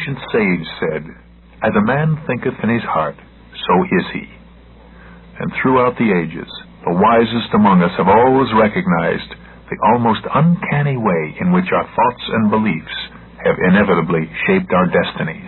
ancient sage said, "As a man thinketh in his heart, so is he." And throughout the ages, the wisest among us have always recognized the almost uncanny way in which our thoughts and beliefs have inevitably shaped our destinies.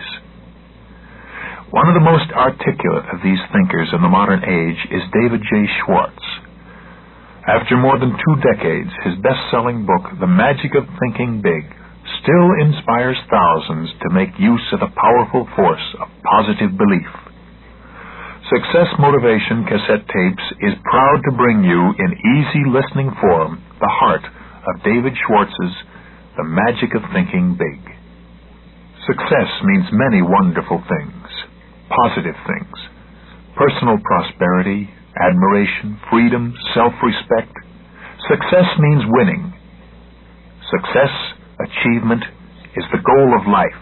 One of the most articulate of these thinkers in the modern age is David J. Schwartz. After more than 2 decades, his best-selling book, The Magic of Thinking Big, still inspires thousands to make use of the powerful force of positive belief. Success Motivation Cassette Tapes is proud to bring you in easy listening form the heart of David Schwartz's The Magic of Thinking Big. Success means many wonderful things, positive things: personal prosperity, admiration, freedom, self-respect. Success means winning. Success, achievement, is the goal of life.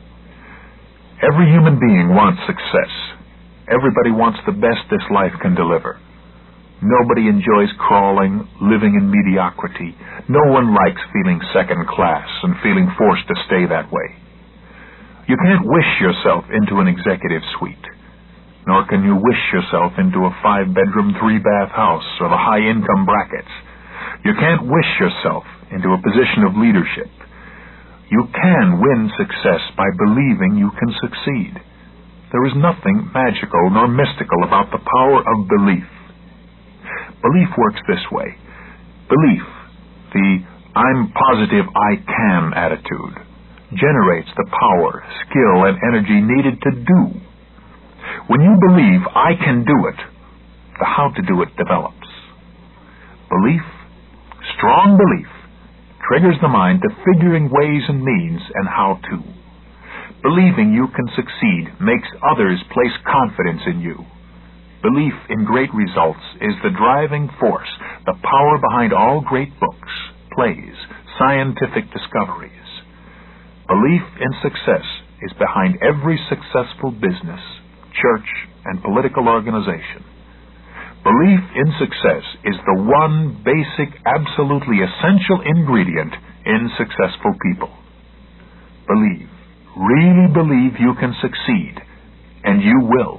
Every human being wants success. Everybody wants the best this life can deliver. Nobody enjoys crawling, living in mediocrity. No one likes feeling second class and feeling forced to stay that way. You can't wish yourself into an executive suite, nor can you wish yourself into a 5-bedroom, 3-bath house or the high-income brackets. You can't wish yourself into a position of leadership. You can win success by believing you can succeed. There is nothing magical nor mystical about the power of belief. Belief works this way. Belief, the "I'm positive I can" attitude, generates the power, skill, and energy needed to do. When you believe I can do it, the how to do it develops. Belief, strong belief, triggers the mind to figuring ways and means and how to. Believing you can succeed makes others place confidence in you. Belief in great results is the driving force, the power behind all great books, plays, scientific discoveries. Belief in success is behind every successful business, church, and political organization. Belief in success is the one basic, absolutely essential ingredient in successful people. Believe. Really believe you can succeed, and you will.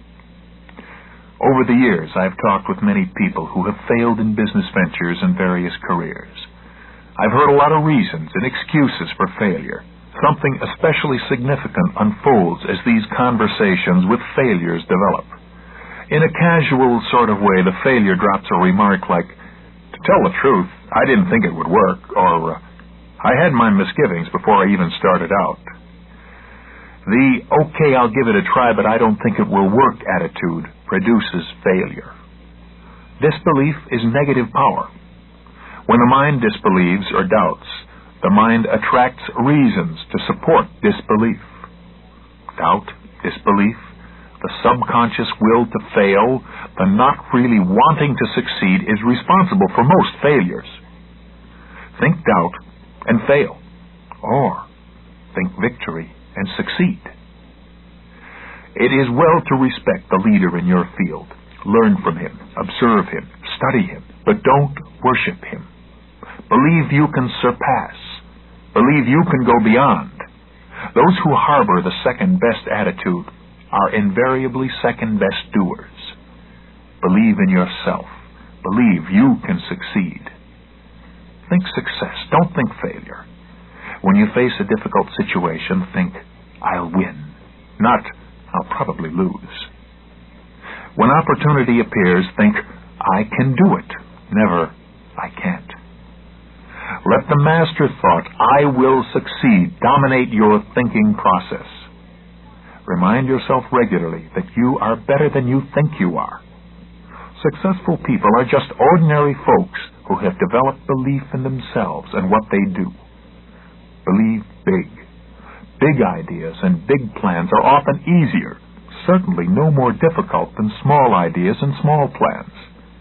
Over the years, I've talked with many people who have failed in business ventures and various careers. I've heard a lot of reasons and excuses for failure. Something especially significant unfolds as these conversations with failures develop. In a casual sort of way, the failure drops a remark like, "To tell the truth, I didn't think it would work," or "I had my misgivings before I even started out." The "okay, I'll give it a try, but I don't think it will work" attitude produces failure. Disbelief is negative power. When the mind disbelieves or doubts, the mind attracts reasons to support disbelief. Doubt, disbelief, the subconscious will to fail, the not really wanting to succeed is responsible for most failures. Think doubt and fail, or think victory and succeed. It is well to respect the leader in your field. Learn from him, observe him, study him, but don't worship him. Believe you can surpass. Believe you can go beyond. Those who harbor the second-best attitude are invariably second-best doers. Believe in yourself. Believe you can succeed. Think success. Don't think failure. When you face a difficult situation, think, "I'll win," not, "I'll probably lose." When opportunity appears, think, "I can do it," never, "I can't." Let the master thought, "I will succeed," dominate your thinking process. Remind yourself regularly that you are better than you think you are. Successful people are just ordinary folks who have developed belief in themselves and what they do. Believe big. Big ideas and big plans are often easier, certainly no more difficult than small ideas and small plans.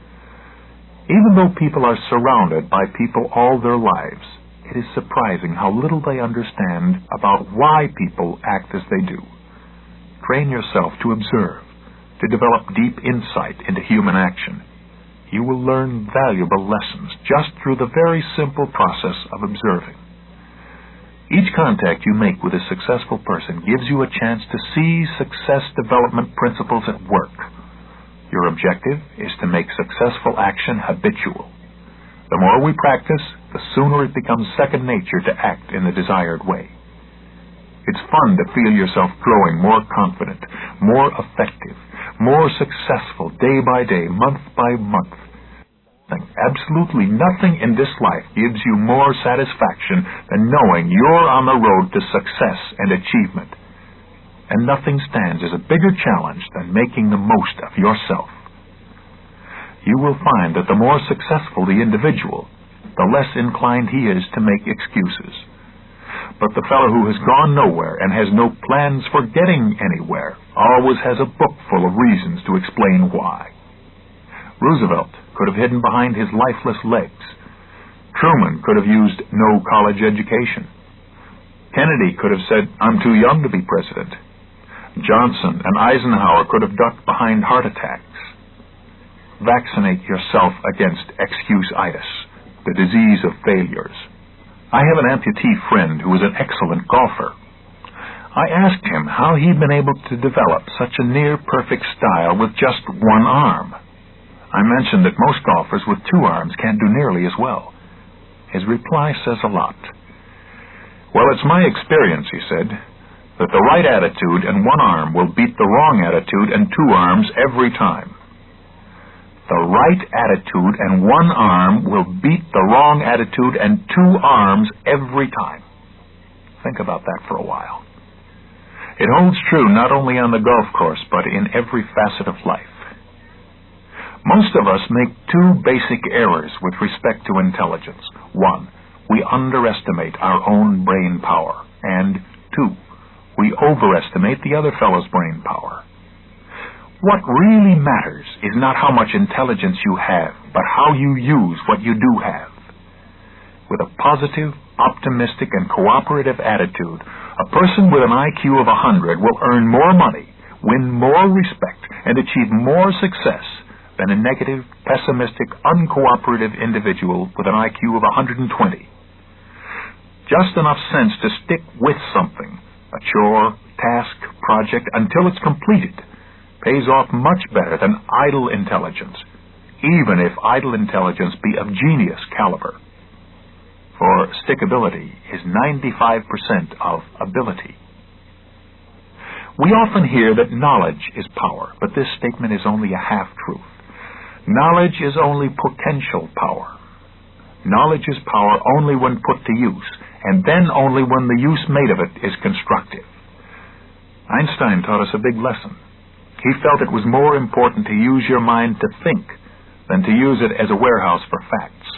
Even though people are surrounded by people all their lives, it is surprising how little they understand about why people act as they do. Train yourself to observe, to develop deep insight into human action. You will learn valuable lessons just through the very simple process of observing. Each contact you make with a successful person gives you a chance to see success development principles at work. Your objective is to make successful action habitual. The more we practice, the sooner it becomes second nature to act in the desired way. It's fun to feel yourself growing more confident, more effective, more successful day by day, month by month. Absolutely nothing in this life gives you more satisfaction than knowing you're on the road to success and achievement. And nothing stands as a bigger challenge than making the most of yourself. You will find that the more successful the individual, the less inclined he is to make excuses. But the fellow who has gone nowhere and has no plans for getting anywhere always has a book full of reasons to explain why. Roosevelt could have hidden behind his lifeless legs. Truman could have used no college education. Kennedy could have said, "I'm too young to be president." Johnson and Eisenhower could have ducked behind heart attacks. Vaccinate yourself against excuse-itis, the disease of failures. I have an amputee friend who is an excellent golfer. I asked him how he'd been able to develop such a near-perfect style with just one arm. I mentioned that most golfers with two arms can't do nearly as well. His reply says a lot. "Well, it's my experience," he said, "that the right attitude and one arm will beat the wrong attitude and two arms every time." The right attitude and one arm will beat the wrong attitude and two arms every time. Think about that for a while. It holds true not only on the golf course, but in every facet of life. Most of us make two basic errors with respect to intelligence. One, we underestimate our own brain power. And two, we overestimate the other fellow's brain power. What really matters is not how much intelligence you have, but how you use what you do have. With a positive, optimistic, and cooperative attitude, a person with an IQ of 100 will earn more money, win more respect, and achieve more success than a negative, pessimistic, uncooperative individual with an IQ of 120. Just enough sense to stick with something, a chore, task, project, until it's completed, pays off much better than idle intelligence, even if idle intelligence be of genius caliber. For stickability is 95% of ability. We often hear that knowledge is power, but this statement is only a half-truth. Knowledge is only potential power. Knowledge is power only when put to use, and then only when the use made of it is constructive. Einstein taught us a big lesson. He felt it was more important to use your mind to think than to use it as a warehouse for facts.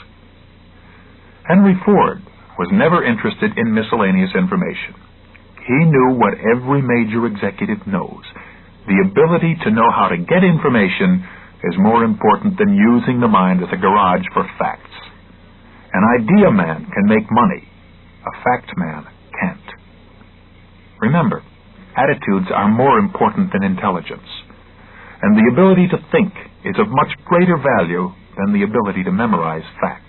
Henry Ford was never interested in miscellaneous information. He knew what every major executive knows. The ability to know how to get information is more important than using the mind as a garage for facts. An idea man can make money. A fact man can't. Remember, attitudes are more important than intelligence. And the ability to think is of much greater value than the ability to memorize facts.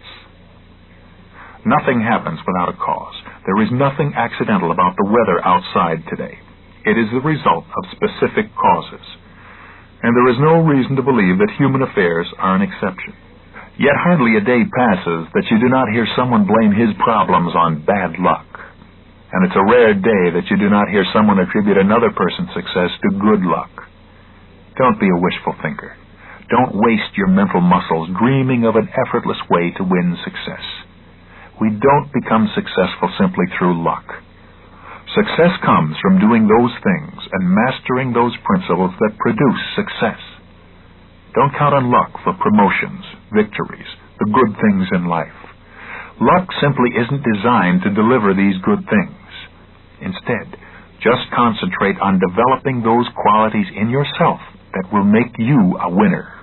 Nothing happens without a cause. There is nothing accidental about the weather outside today. It is the result of specific causes. And there is no reason to believe that human affairs are an exception. Yet hardly a day passes that you do not hear someone blame his problems on bad luck. And it's a rare day that you do not hear someone attribute another person's success to good luck. Don't be a wishful thinker. Don't waste your mental muscles dreaming of an effortless way to win success. We don't become successful simply through luck. Success comes from doing those things and mastering those principles that produce success. Don't count on luck for promotions, victories, the good things in life. Luck simply isn't designed to deliver these good things. Instead, just concentrate on developing those qualities in yourself that will make you a winner.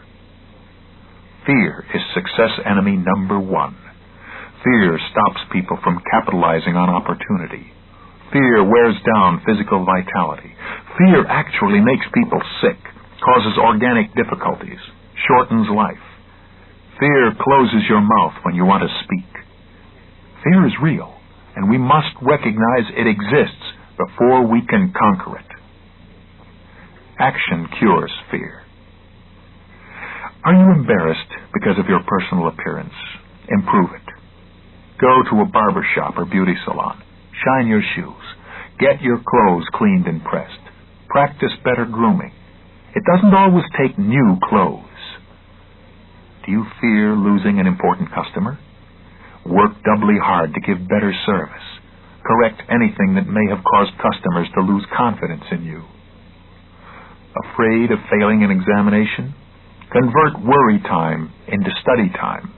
Fear is success enemy number one. Fear stops people from capitalizing on opportunity. Fear wears down physical vitality. Fear actually makes people sick, causes organic difficulties, shortens life. Fear closes your mouth when you want to speak. Fear is real, and we must recognize it exists before we can conquer it. Action cures fear. Are you embarrassed because of your personal appearance? Improve it. Go to a barber shop or beauty salon. Shine your shoes. Get your clothes cleaned and pressed. Practice better grooming. It doesn't always take new clothes. Do you fear losing an important customer? Work doubly hard to give better service. Correct anything that may have caused customers to lose confidence in you. Afraid of failing an examination? Convert worry time into study time.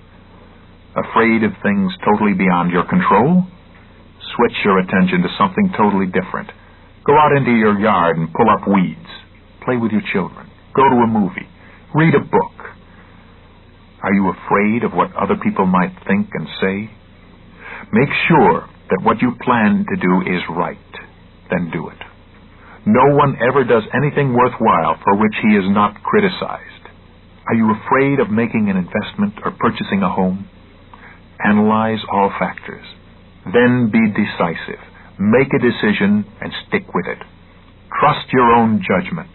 Afraid of things totally beyond your control? Switch your attention to something totally different. Go out into your yard and pull up weeds. Play with your children. Go to a movie. Read a book. Are you afraid of what other people might think and say? Make sure that what you plan to do is right. Then do it. No one ever does anything worthwhile for which he is not criticized. Are you afraid of making an investment or purchasing a home? Analyze all factors. Then be decisive. Make a decision and stick with it. Trust your own judgment.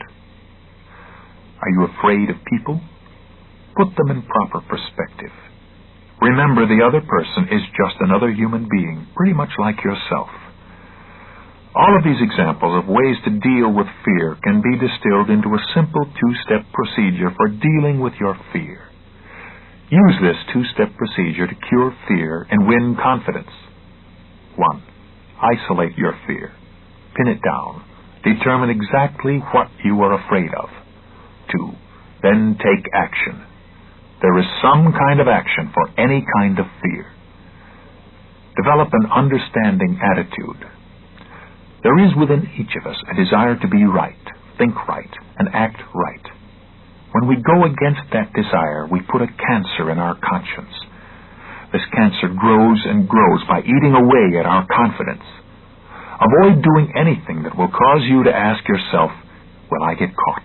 Are you afraid of people? Put them in proper perspective. Remember, the other person is just another human being, pretty much like yourself. All of these examples of ways to deal with fear can be distilled into a simple two-step procedure for dealing with your fear. Use this two-step procedure to cure fear and win confidence. 1. Isolate your fear. Pin it down. Determine exactly what you are afraid of. 2. Then take action. There is some kind of action for any kind of fear. Develop an understanding attitude. There is within each of us a desire to be right, think right, and act right. When we go against that desire, we put a cancer in our conscience. This cancer grows and grows by eating away at our confidence. Avoid doing anything that will cause you to ask yourself, will I get caught?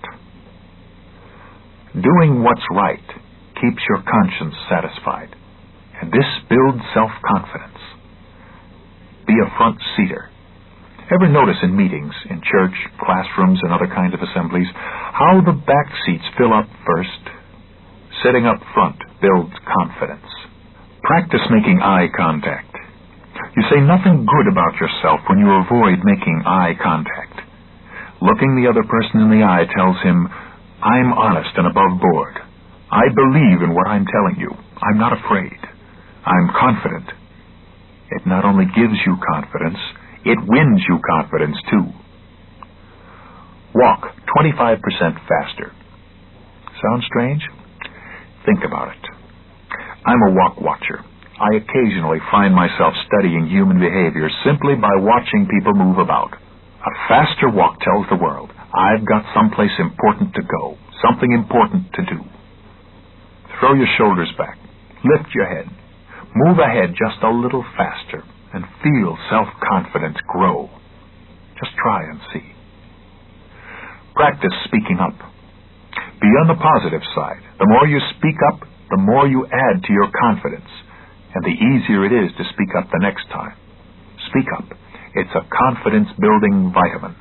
Doing what's right keeps your conscience satisfied, and this builds self-confidence. Be a front-seater. Ever notice in meetings, in church, classrooms, and other kinds of assemblies, how the back seats fill up first? Sitting up front builds confidence. Practice making eye contact. You say nothing good about yourself when you avoid making eye contact. Looking the other person in the eye tells him, I'm honest and above board. I believe in what I'm telling you. I'm not afraid. I'm confident. It not only gives you confidence, it wins you confidence too. Walk 25% faster. Sound strange? Think about it. I'm a walk watcher. I occasionally find myself studying human behavior simply by watching people move about. A faster walk tells the world, I've got someplace important to go, something important to do. Throw your shoulders back. Lift your head. Move ahead just a little faster and feel self-confidence grow. Just try and see. Practice speaking up. Be on the positive side. The more you speak up, the more you add to your confidence, and the easier it is to speak up the next time. Speak up. It's a confidence-building vitamin.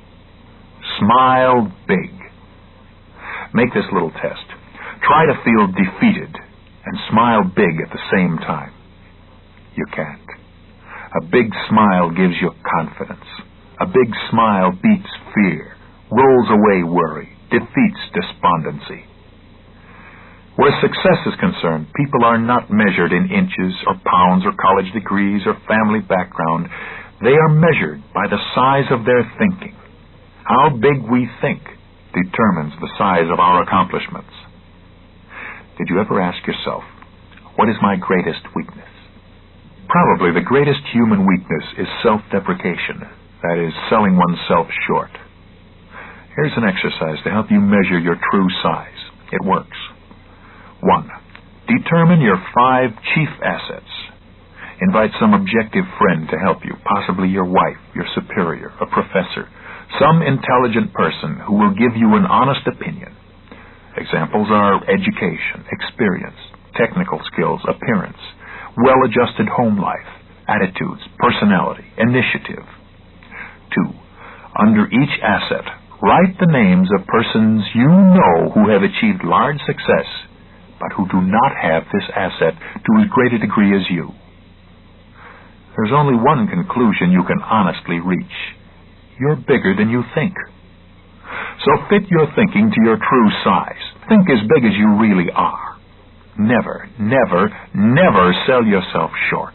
Smile big. Make this little test. Try to feel defeated and smile big at the same time. You can't. A big smile gives you confidence. A big smile beats fear, rolls away worry, defeats despondency. Where success is concerned, people are not measured in inches or pounds or college degrees or family background. They are measured by the size of their thinking. How big we think determines the size of our accomplishments. Did you ever ask yourself, what is my greatest weakness? Probably the greatest human weakness is self-deprecation, that is, selling oneself short. Here's an exercise to help you measure your true size. It works. 1. Determine your 5 chief assets. Invite some objective friend to help you, possibly your wife, your superior, a professor, some intelligent person who will give you an honest opinion. Examples are education, experience, technical skills, appearance, well-adjusted home life, attitudes, personality, initiative. 2. Under each asset, write the names of persons you know who have achieved large success, but who do not have this asset to as great a degree as you. There's only one conclusion you can honestly reach. You're bigger than you think. So fit your thinking to your true size. Think as big as you really are. Never, never, never sell yourself short.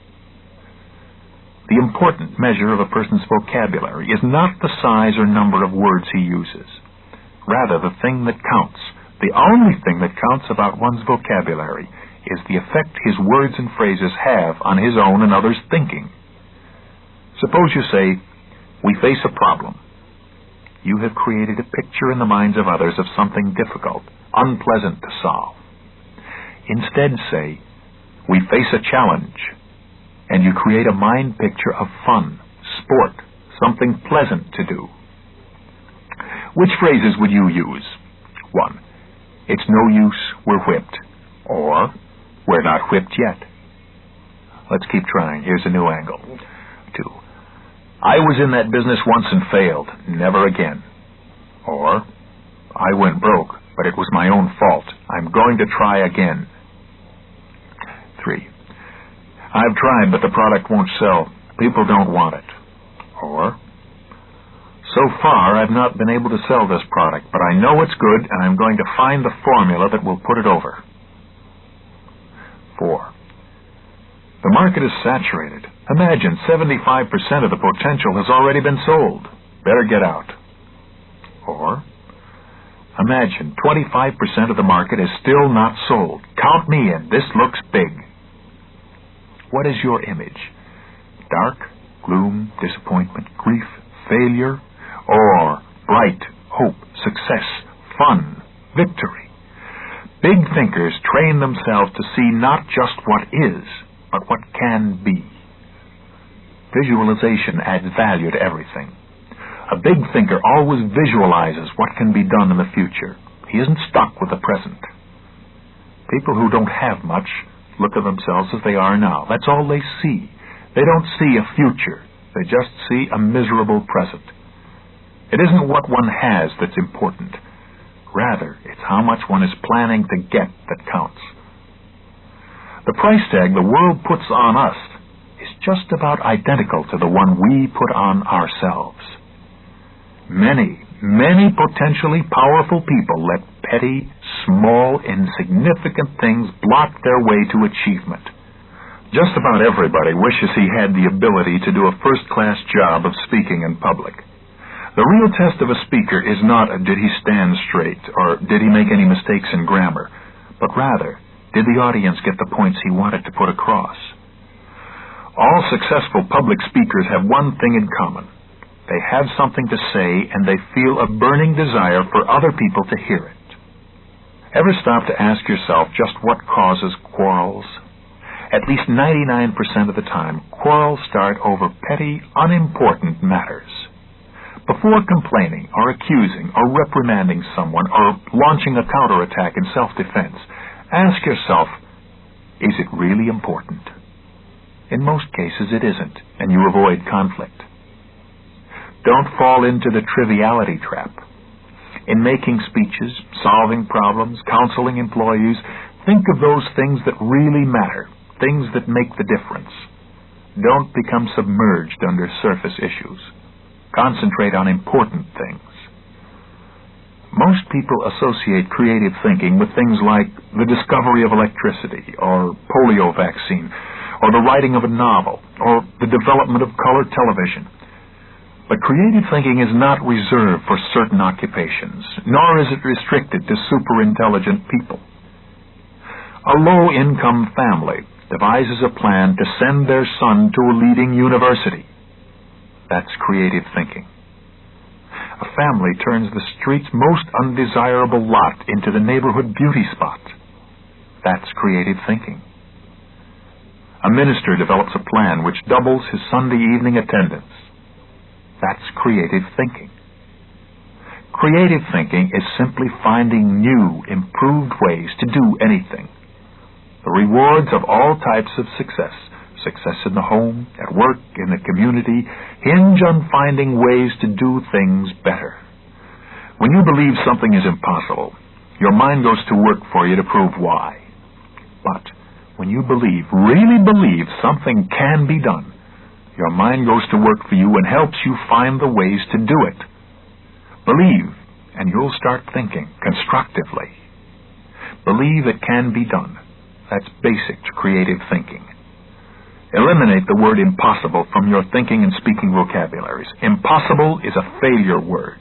The important measure of a person's vocabulary is not the size or number of words he uses. Rather, the thing that counts, the only thing that counts about one's vocabulary, is the effect his words and phrases have on his own and others' thinking. Suppose you say, "We face a problem." You have created a picture in the minds of others of something difficult, unpleasant to solve. Instead say, "We face a challenge," and you create a mind picture of fun, sport, something pleasant to do. Which phrases would you use? 1. "It's no use, we're whipped," or "We're not whipped yet." Let's keep trying. Here's a new angle. 2. "I was in that business once and failed. Never again." Or, "I went broke, but it was my own fault. I'm going to try again." 3. "I've tried, but the product won't sell. People don't want it." Or, "So far, I've not been able to sell this product, but I know it's good, and I'm going to find the formula that will put it over." 4. "The market is saturated. Imagine 75% of the potential has already been sold. Better get out." Or, "Imagine 25% of the market is still not sold. Count me in. This looks big." What is your image? Dark, gloom, disappointment, grief, failure, or bright, hope, success, fun, victory? Big thinkers train themselves to see not just what is, but what can be. Visualization adds value to everything. A big thinker always visualizes what can be done in the future. He isn't stuck with the present. People who don't have much look at themselves as they are now. That's all they see. They don't see a future. They just see a miserable present. It isn't what one has that's important. Rather, it's how much one is planning to get that counts. The price tag the world puts on us is just about identical to the one we put on ourselves. Many, many potentially powerful people let petty, small, insignificant things block their way to achievement. Just about everybody wishes he had the ability to do a first-class job of speaking in public. The real test of a speaker is not did he stand straight or did he make any mistakes in grammar, but rather, did the audience get the points he wanted to put across? All successful public speakers have one thing in common. They have something to say, and they feel a burning desire for other people to hear it. Ever stop to ask yourself just what causes quarrels? At least 99% of the time, quarrels start over petty, unimportant matters. Before complaining or accusing or reprimanding someone or launching a counterattack in self-defense, ask yourself, is it really important? In most cases, it isn't, and you avoid conflict. Don't fall into the triviality trap. In making speeches, solving problems, counseling employees, think of those things that really matter, things that make the difference. Don't become submerged under surface issues. Concentrate on important things. Most people associate creative thinking with things like the discovery of electricity, or polio vaccine, or the writing of a novel, or the development of color television. But creative thinking is not reserved for certain occupations, nor is it restricted to super-intelligent people. A low-income family devises a plan to send their son to a leading university. That's creative thinking. A family turns the street's most undesirable lot into the neighborhood beauty spot. That's creative thinking. A minister develops a plan which doubles his Sunday evening attendance. That's creative thinking. Creative thinking is simply finding new, improved ways to do anything. The rewards of all types of success, success in the home, at work, in the community, hinge on finding ways to do things better. When you believe something is impossible, your mind goes to work for you to prove why. But when you really believe something can be done, your mind goes to work for you and helps you find the ways to do it. Believe, and you'll start thinking constructively. Believe it can be done. That's basic to creative thinking. Eliminate the word impossible from your thinking and speaking vocabularies. Impossible is a failure word.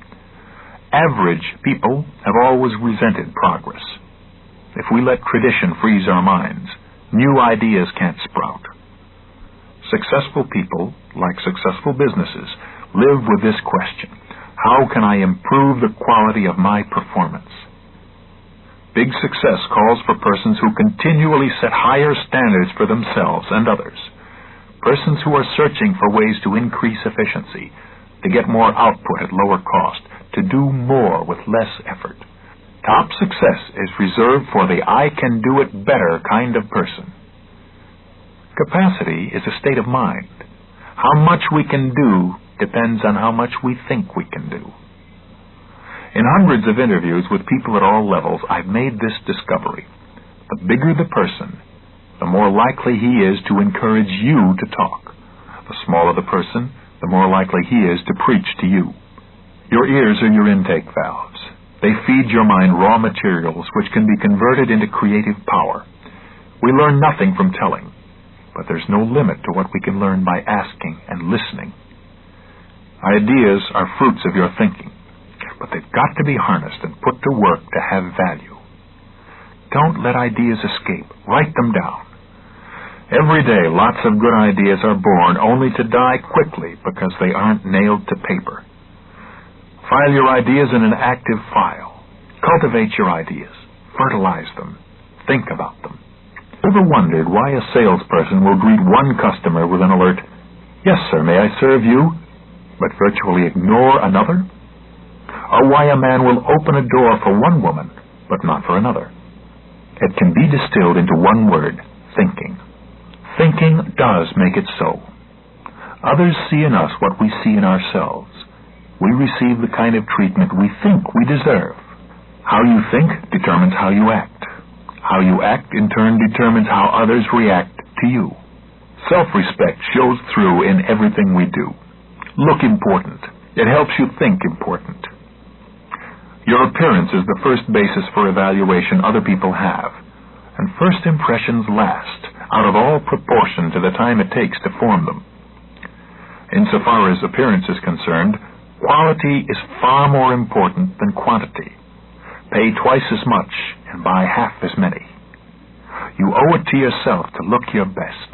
Average people have always resented progress. If we let tradition freeze our minds, new ideas can't sprout. Successful people, like successful businesses, live with this question: how can I improve the quality of my performance? Big success calls for persons who continually set higher standards for themselves and others. Persons who are searching for ways to increase efficiency, to get more output at lower cost, to do more with less effort. Top success is reserved for the I can do it better kind of person. Capacity is a state of mind. How much we can do depends on how much we think we can do. In hundreds of interviews with people at all levels, I've made this discovery. The bigger the person, the more likely he is to encourage you to talk. The smaller the person, the more likely he is to preach to you. Your ears are your intake valves. They feed your mind raw materials which can be converted into creative power. We learn nothing from telling, but there's no limit to what we can learn by asking and listening. Ideas are fruits of your thinking, but they've got to be harnessed and put to work to have value. Don't let ideas escape. Write them down. Every day, lots of good ideas are born only to die quickly because they aren't nailed to paper. File your ideas in an active file. Cultivate your ideas. Fertilize them. Think about them. Ever wondered why a salesperson will greet one customer with an alert, "Yes, sir, may I serve you?" but virtually ignore another? Or why a man will open a door for one woman, but not for another? It can be distilled into one word: thinking. Thinking does make it so. Others see in us what we see in ourselves. We receive the kind of treatment we think we deserve. How you think determines how you act. How you act, in turn, determines how others react to you. Self-respect shows through in everything we do. Look important. It helps you think important. Your appearance is the first basis for evaluation other people have, and first impressions last, out of all proportion to the time it takes to form them. Insofar as appearance is concerned, quality is far more important than quantity. Pay twice as much and buy half as many. You owe it to yourself to look your best.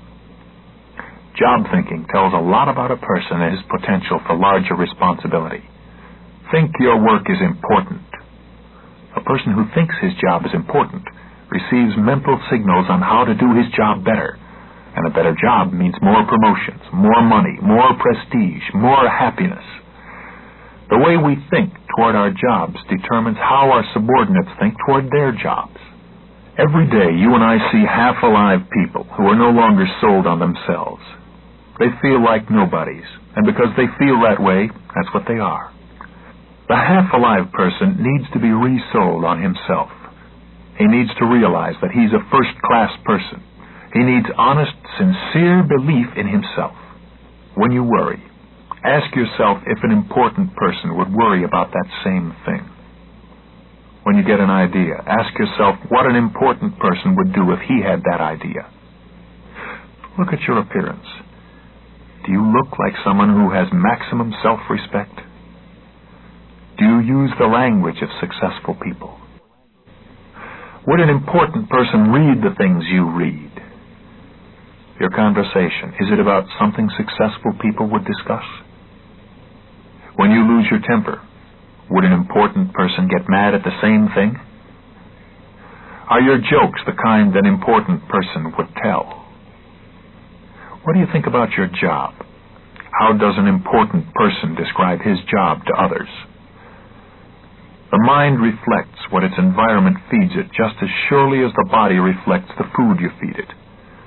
Job thinking tells a lot about a person and his potential for larger responsibility. Think your work is important. A person who thinks his job is important receives mental signals on how to do his job better. And a better job means more promotions, more money, more prestige, more happiness. The way we think toward our jobs determines how our subordinates think toward their jobs. Every day you and I see half-alive people who are no longer sold on themselves. They feel like nobodies, and because they feel that way, that's what they are. The half-alive person needs to be resold on himself. He needs to realize that he's a first-class person. He needs honest, sincere belief in himself. When you worry, ask yourself if an important person would worry about that same thing. When you get an idea, ask yourself what an important person would do if he had that idea. Look at your appearance. Do you look like someone who has maximum self-respect? Do you use the language of successful people? Would an important person read the things you read? Your conversation, is it about something successful people would discuss? When you lose your temper, would an important person get mad at the same thing? Are your jokes the kind an important person would tell? What do you think about your job? How does an important person describe his job to others? The mind reflects what its environment feeds it just as surely as the body reflects the food you feed it.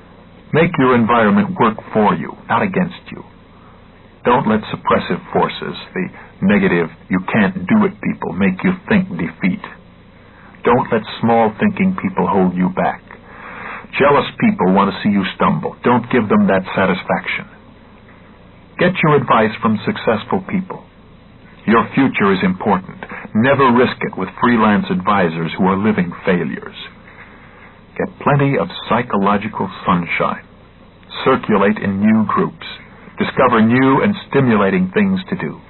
Make your environment work for you, not against you. Don't let suppressive forces, the negative, you can't do it people, make you think defeat. Don't let small-thinking people hold you back. Jealous people want to see you stumble. Don't give them that satisfaction. Get your advice from successful people. Your future is important. Never risk it with freelance advisors who are living failures. Get plenty of psychological sunshine. Circulate in new groups. Discover new and stimulating things to do.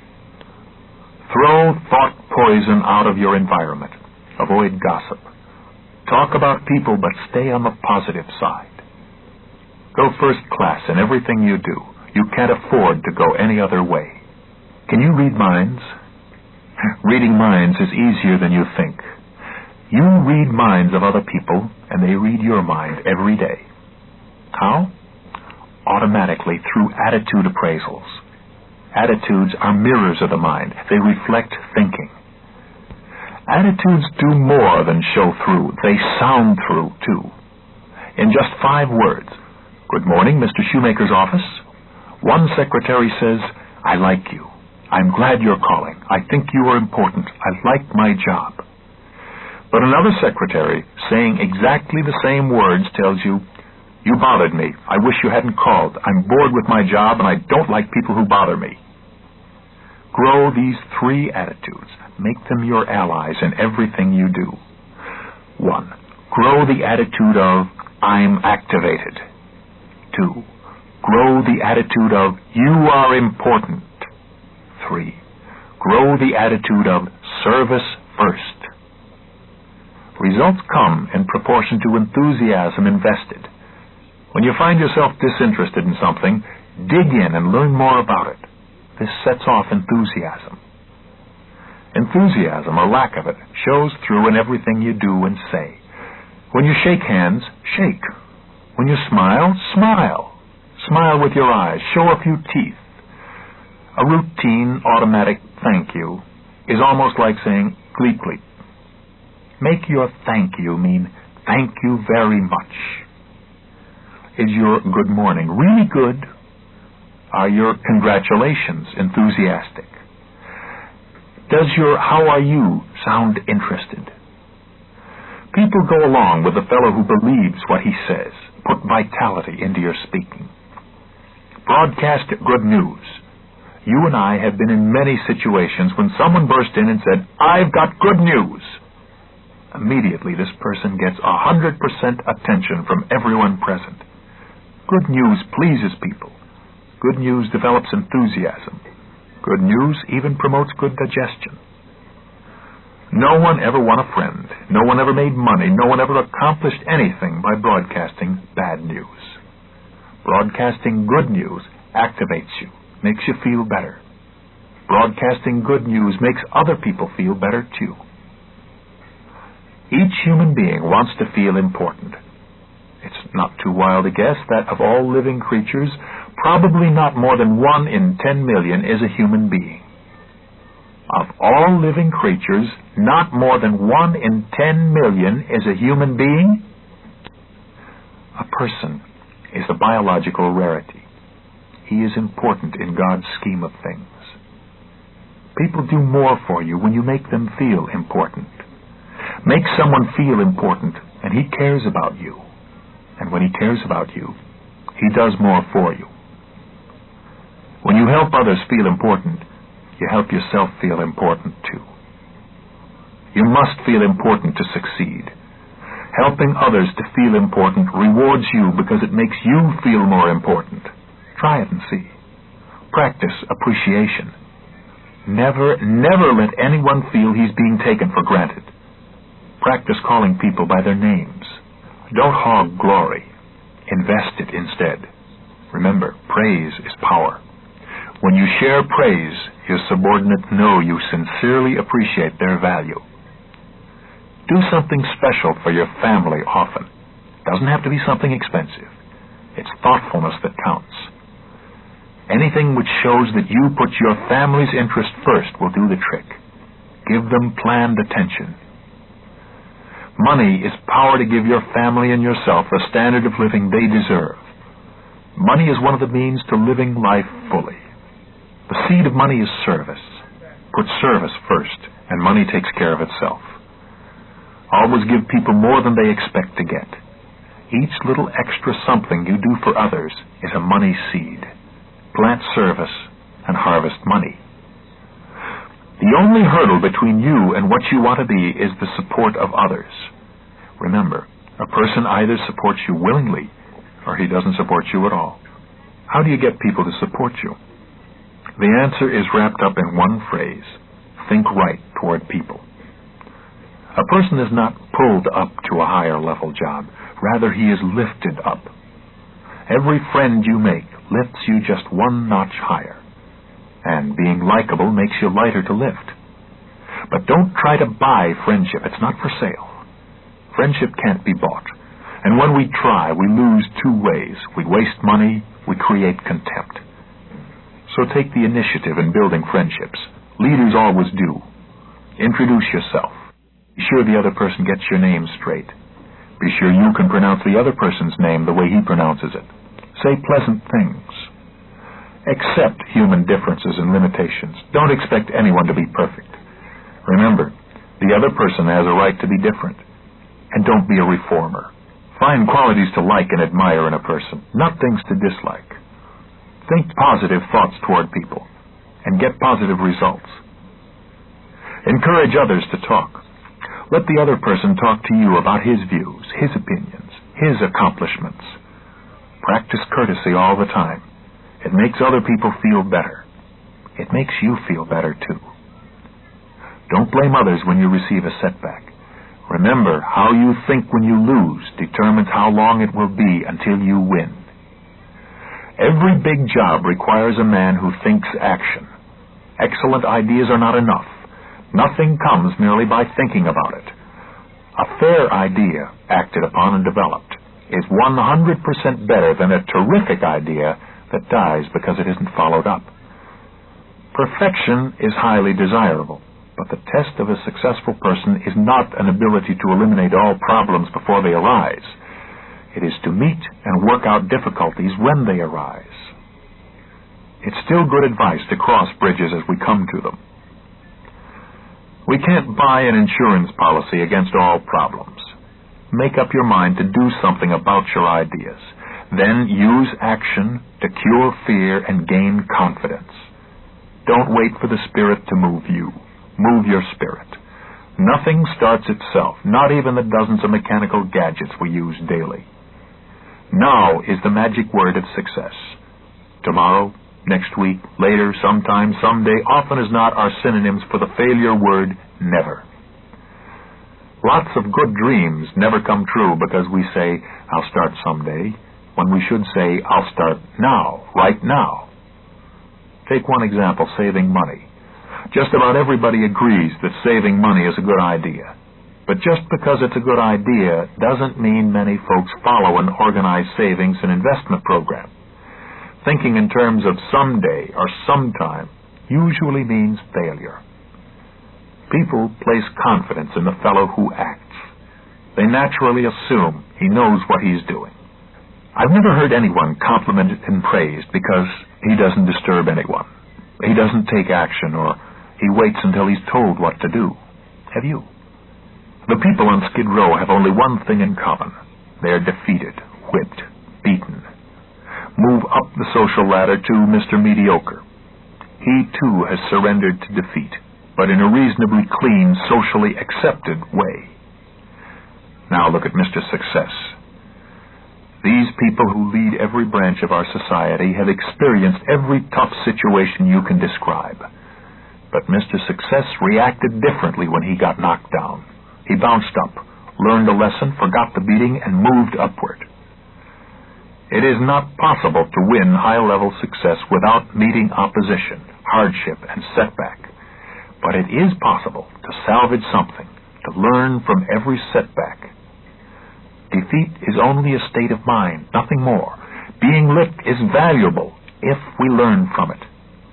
Throw thought poison out of your environment. Avoid gossip. Talk about people, but stay on the positive side. Go first class in everything you do. You can't afford to go any other way. Can you read minds? Reading minds is easier than you think. You read minds of other people, and they read your mind every day. How? Automatically through attitude appraisals. Attitudes are mirrors of the mind. They reflect thinking. Attitudes do more than show through. They sound through, too. In just 5 words. Good morning, Mr. Shoemaker's office. One secretary says, I like you. I'm glad you're calling. I think you are important. I like my job. But another secretary, saying exactly the same words, tells you, you bothered me. I wish you hadn't called. I'm bored with my job, and I don't like people who bother me. Grow these 3 attitudes. Make them your allies in everything you do. 1. Grow the attitude of, I'm activated. 2. Grow the attitude of, you are important. 3. Grow the attitude of, service first. Results come in proportion to enthusiasm invested. When you find yourself disinterested in something, dig in and learn more about it. This sets off enthusiasm. Enthusiasm, or lack of it, shows through in everything you do and say. When you shake hands, shake. When you smile, smile. Smile with your eyes. Show a few teeth. A routine, automatic thank you is almost like saying gleep gleep. Make your thank you mean thank you very much. Is your good morning really good? Are your congratulations enthusiastic? Does your how are you sound interested? People go along with the fellow who believes what he says. Put vitality into your speaking. Broadcast good news. You and I have been in many situations when someone burst in and said, I've got good news. Immediately this person gets 100% attention from everyone present. Good news pleases people. Good news develops enthusiasm. Good news even promotes good digestion. No one ever won a friend. No one ever made money. No one ever accomplished anything by broadcasting bad news. Broadcasting good news activates you, makes you feel better. Broadcasting good news makes other people feel better too. Each human being wants to feel important. It's not too wild to guess that of all living creatures, probably not more than 1 in 10 million is a human being. Of all living creatures, not more than 1 in 10 million is a human being. A person is a biological rarity. He is important in God's scheme of things. People do more for you when you make them feel important. Make someone feel important, and he cares about you. And when he cares about you, he does more for you. When you help others feel important, you help yourself feel important too. You must feel important to succeed. Helping others to feel important rewards you because it makes you feel more important. Try it and see. Practice appreciation. Never let anyone feel he's being taken for granted. Practice calling people by their names. Don't hog glory. Invest it instead. Remember, praise is power. When you share praise, your subordinates know you sincerely appreciate their value. Do something special for your family often. Doesn't have to be something expensive. It's thoughtfulness that counts. Anything which shows that you put your family's interest first will do the trick. Give them planned attention. Money is power to give your family and yourself the standard of living they deserve. Money is one of the means to living life fully. The seed of money is service. Put service first, and money takes care of itself. Always give people more than they expect to get. Each little extra something you do for others is a money seed. Plant service and harvest money. The only hurdle between you and what you want to be is the support of others. Remember, a person either supports you willingly or he doesn't support you at all. How do you get people to support you? The answer is wrapped up in one phrase: think right toward people. A person is not pulled up to a higher level job. Rather, he is lifted up. Every friend you make lifts you just one notch higher. And being likable makes you lighter to lift. But don't try to buy friendship. It's not for sale. Friendship can't be bought. And when we try, we lose two ways. We waste money, we create contempt. So take the initiative in building friendships. Leaders always do. Introduce yourself. Be sure the other person gets your name straight. Be sure you can pronounce the other person's name the way he pronounces it. Say pleasant things. Accept human differences and limitations. Don't expect anyone to be perfect. Remember, the other person has a right to be different. And don't be a reformer. Find qualities to like and admire in a person, not things to dislike. Think positive thoughts toward people, and get positive results. Encourage others to talk. Let the other person talk to you about his views, his opinions, his accomplishments. Practice courtesy all the time. It makes other people feel better. It makes you feel better, too. Don't blame others when you receive a setback. Remember, how you think when you lose determines how long it will be until you win. Every big job requires a man who thinks action. Excellent ideas are not enough. Nothing comes merely by thinking about it. A fair idea, acted upon and developed, is 100% better than a terrific idea that dies because it isn't followed up. Perfection is highly desirable, but the test of a successful person is not an ability to eliminate all problems before they arise. It is to meet and work out difficulties when they arise. It's still good advice to cross bridges as we come to them. We can't buy an insurance policy against all problems. Make up your mind to do something about your ideas. Then use action to cure fear and gain confidence. Don't wait for the Spirit to move you. Move your spirit. Nothing starts itself, not even the dozens of mechanical gadgets we use daily. Now is the magic word of success. Tomorrow, next week, later, sometime, someday, often as not are synonyms for the failure word never. Lots of good dreams never come true because we say, I'll start someday, when we should say, I'll start now, right now. Take one example, saving money. Just about everybody agrees that saving money is a good idea. But just because it's a good idea doesn't mean many folks follow an organized savings and investment program. Thinking in terms of someday or sometime usually means failure. People place confidence in the fellow who acts. They naturally assume he knows what he's doing. I've never heard anyone complimented and praised because he doesn't disturb anyone. He doesn't take action, or he waits until he's told what to do. Have you? The people on Skid Row have only one thing in common. They're defeated, whipped, beaten. Move up the social ladder to Mr. Mediocre. He, too, has surrendered to defeat, but in a reasonably clean, socially accepted way. Now look at Mr. Success. These people who lead every branch of our society have experienced every tough situation you can describe. But Mr. Success reacted differently when he got knocked down. He bounced up, learned a lesson, forgot the beating, and moved upward. It is not possible to win high-level success without meeting opposition, hardship, and setback. But it is possible to salvage something, to learn from every setback. Defeat is only a state of mind, nothing more. Being licked is valuable if we learn from it.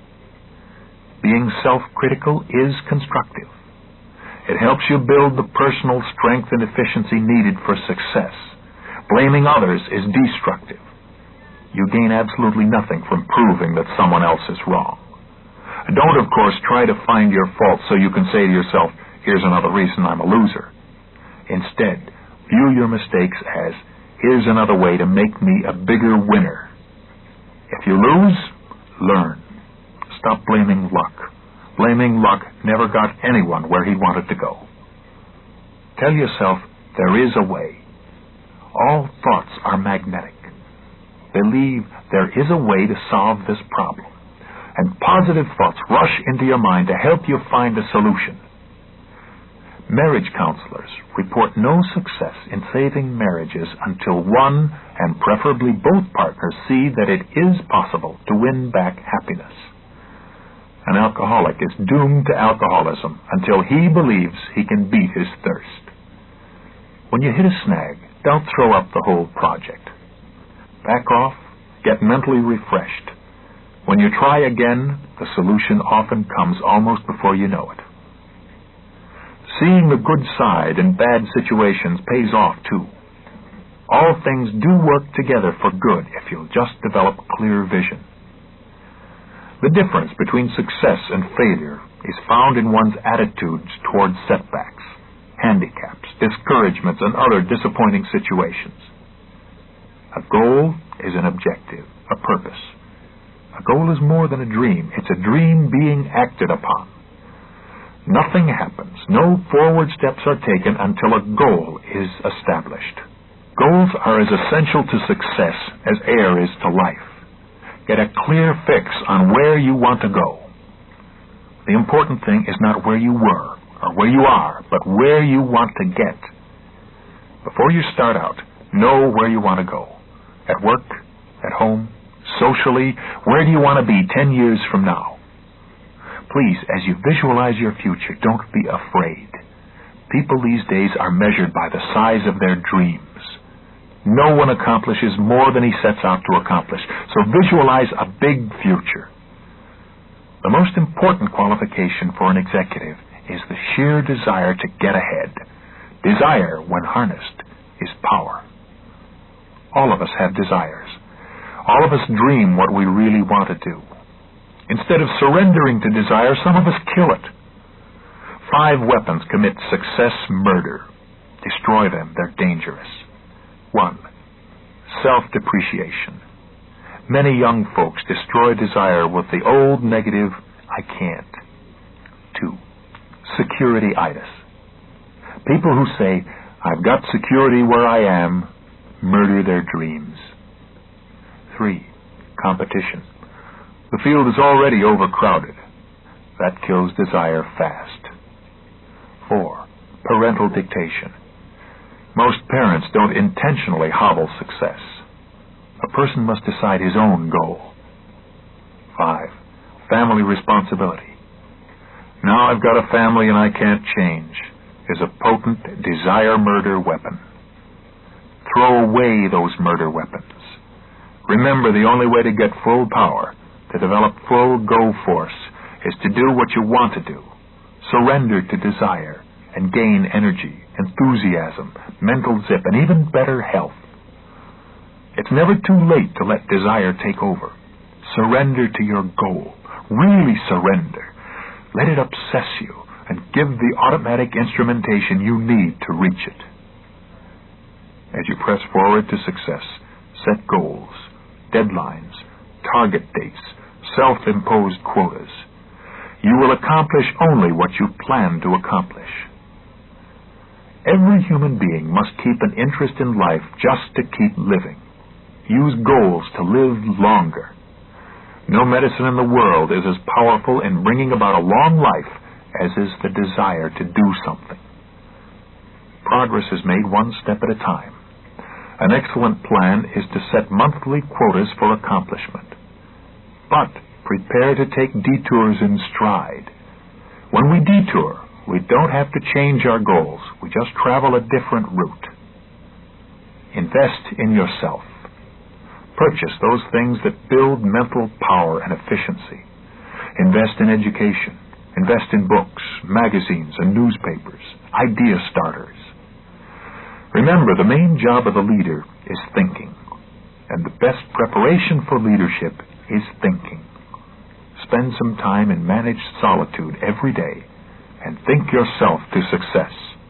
Being self-critical is constructive. It helps you build the personal strength and efficiency needed for success. Blaming others is destructive. you gain absolutely nothing from proving that someone else is wrong. Don't, of course, try to find your fault so you can say to yourself, here's another reason I'm a loser. Instead, view your mistakes as, here's another way to make me a bigger winner. If you lose, learn. Stop blaming luck. Blaming luck never got anyone where he wanted to go. Tell yourself, there is a way. All thoughts are magnetic. Believe there is a way to solve this problem. And positive thoughts rush into your mind to help you find a solution. Marriage counselors report no success in saving marriages until one, and preferably both partners, see that it is possible to win back happiness. An alcoholic is doomed to alcoholism until he believes he can beat his thirst. When you hit a snag, don't throw up the whole project. Back off, get mentally refreshed. When you try again, the solution often comes almost before you know it. Seeing the good side in bad situations pays off, too. All things do work together for good if you'll just develop clear vision. The difference between success and failure is found in one's attitudes towards setbacks, handicaps, discouragements, and other disappointing situations. A goal is an objective, a purpose. A goal is more than a dream. It's a dream being acted upon. Nothing happens. No forward steps are taken until a goal is established. Goals are as essential to success as air is to life. Get a clear fix on where you want to go. The important thing is not where you were or where you are, but where you want to get. Before you start out, know where you want to go. At work, at home, socially, where do you want to be 10 years from now? Please, as you visualize your future, don't be afraid. People these days are measured by the size of their dreams. No one accomplishes more than he sets out to accomplish, so visualize a big future. The most important qualification for an executive is the sheer desire to get ahead. Desire, when harnessed, is power. All of us have desires. All of us dream what we really want to do. Instead of surrendering to desire, some of us kill it. 5 weapons commit success murder. Destroy them, they're dangerous. 1. Self-depreciation. Many young folks destroy desire with the old negative, I can't. 2. Security-itis. People who say, I've got security where I am, murder their dreams. 3. Competition. The field is already overcrowded. That kills desire fast. 4. Parental dictation. Most parents don't intentionally hobble success. A person must decide his own goal. 5. Family responsibility. Now I've got a family and I can't change is a potent desire murder weapon. Throw away those murder weapons. Remember, the only way to get full power, to develop full go force, is to do what you want to do. Surrender to desire and gain energy, enthusiasm, mental zip, and even better health. It's never too late to let desire take over. Surrender to your goal. Really surrender. Let it obsess you and give the automatic instrumentation you need to reach it. As you press forward to success, set goals, deadlines, target dates, self-imposed quotas. You will accomplish only what you plan to accomplish. Every human being must keep an interest in life just to keep living. Use goals to live longer. No medicine in the world is as powerful in bringing about a long life as is the desire to do something. Progress is made one step at a time. An excellent plan is to set monthly quotas for accomplishment. But prepare to take detours in stride. When we detour, we don't have to change our goals. We just travel a different route. Invest in yourself. Purchase those things that build mental power and efficiency. Invest in education. Invest in books, magazines, and newspapers, idea starters. Remember, the main job of the leader is thinking. And the best preparation for leadership is thinking. Spend some time in managed solitude every day and think yourself to success.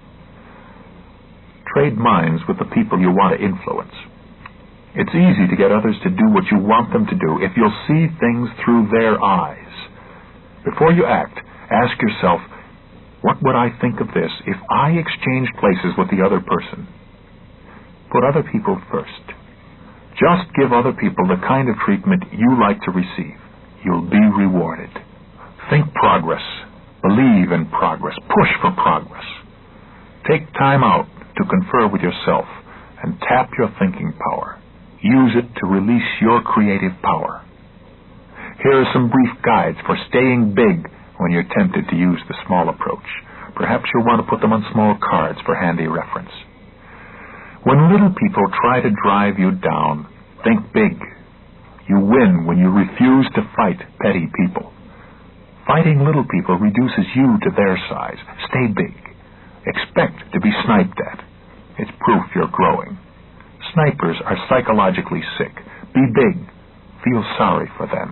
Trade minds with the people you want to influence. It's easy to get others to do what you want them to do if you'll see things through their eyes. Before you act, ask yourself, what would I think of this if I exchanged places with the other person? Put other people first. Just give other people the kind of treatment you like to receive. You'll be rewarded. Think progress. Believe in progress. Push for progress. Take time out to confer with yourself and tap your thinking power. Use it to release your creative power. Here are some brief guides for staying big when you're tempted to use the small approach. Perhaps you'll want to put them on small cards for handy reference. When little people try to drive you down, think big. You win when you refuse to fight petty people. Fighting little people reduces you to their size. Stay big. Expect to be sniped at. It's proof you're growing. Snipers are psychologically sick. Be big. Feel sorry for them.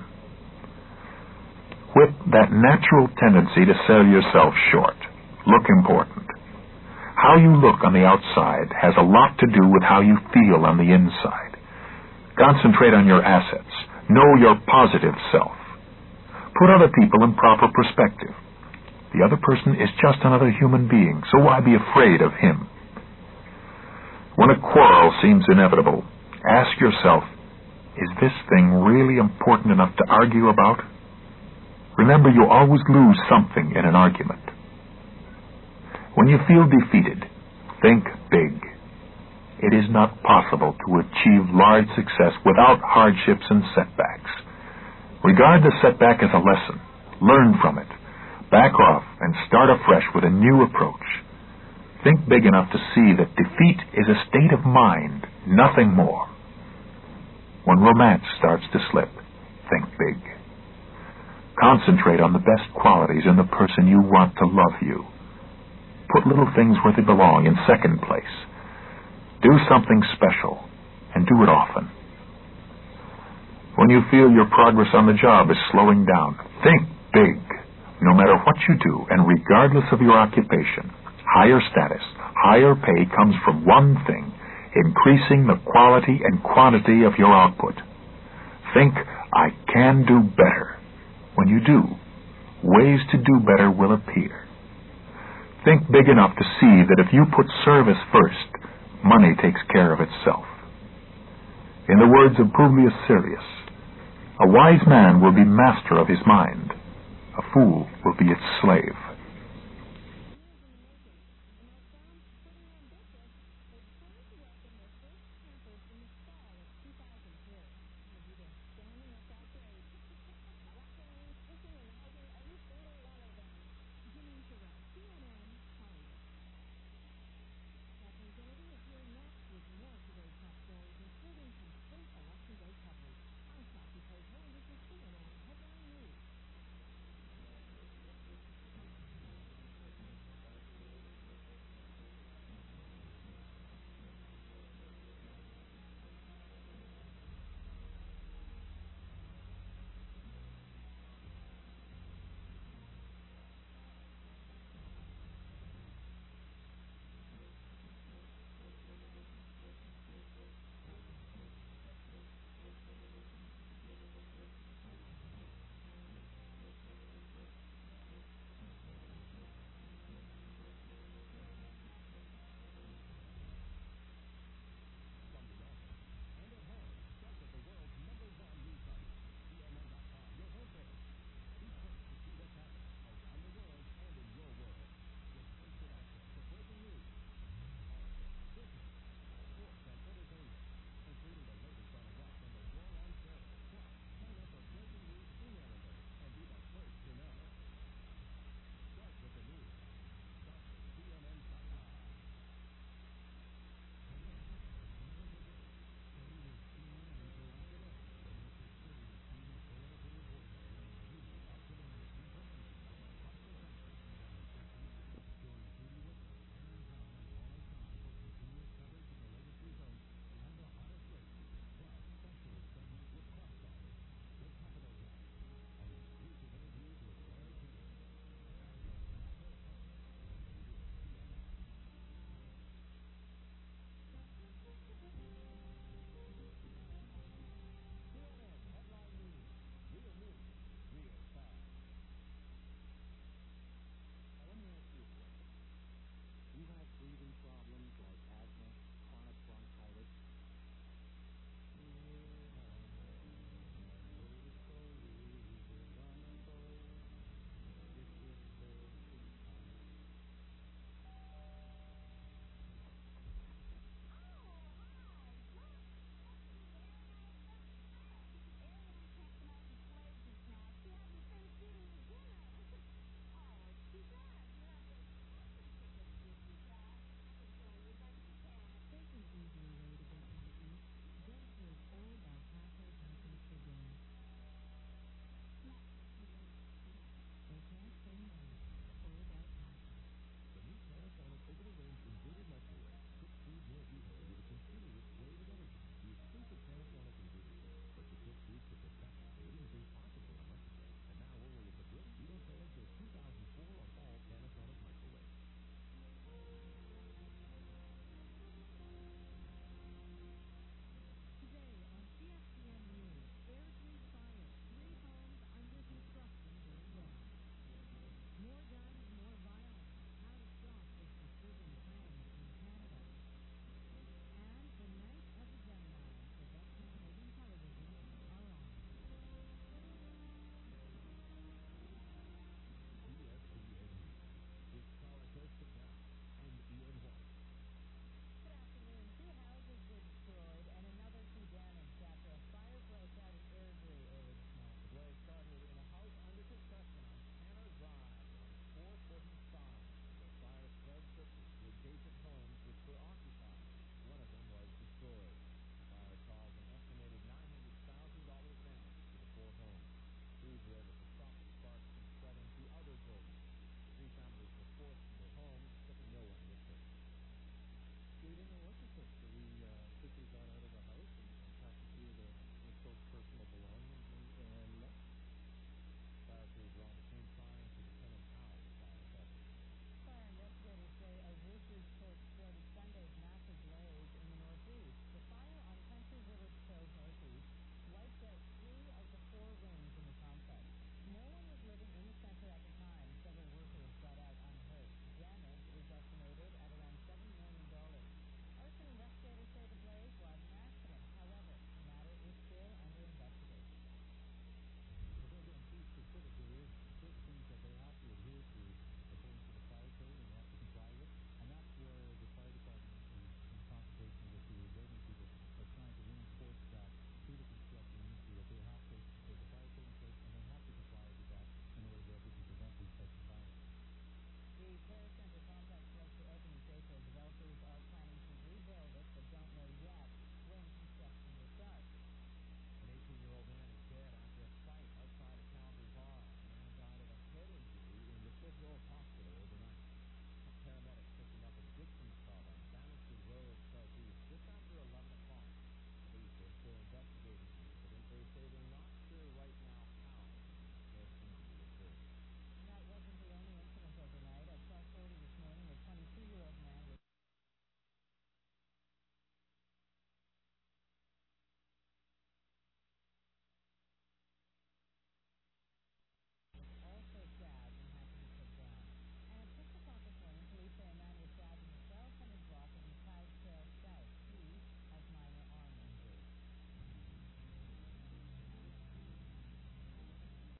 With that natural tendency to sell yourself short, look important. How you look on the outside has a lot to do with how you feel on the inside. Concentrate on your assets. Know your positive self. Put other people in proper perspective. The other person is just another human being, so why be afraid of him? When a quarrel seems inevitable, ask yourself, is this thing really important enough to argue about? Remember, you always lose something in an argument. When you feel defeated, think big. It is not possible to achieve large success without hardships and setbacks. Regard the setback as a lesson. Learn from it. Back off and start afresh with a new approach. Think big enough to see that defeat is a state of mind, nothing more. When romance starts to slip, think big. Concentrate on the best qualities in the person you want to love you. Put little things where they belong in second place. Do something special, and do it often. When you feel your progress on the job is slowing down, think big. No matter what you do, and regardless of your occupation, higher status, higher pay comes from one thing: increasing the quality and quantity of your output. Think, I can do better. When you do, ways to do better will appear. Think big enough to see that if you put service first, money takes care of itself. In the words of Publius Sirius, a wise man will be master of his mind. A fool will be its slave.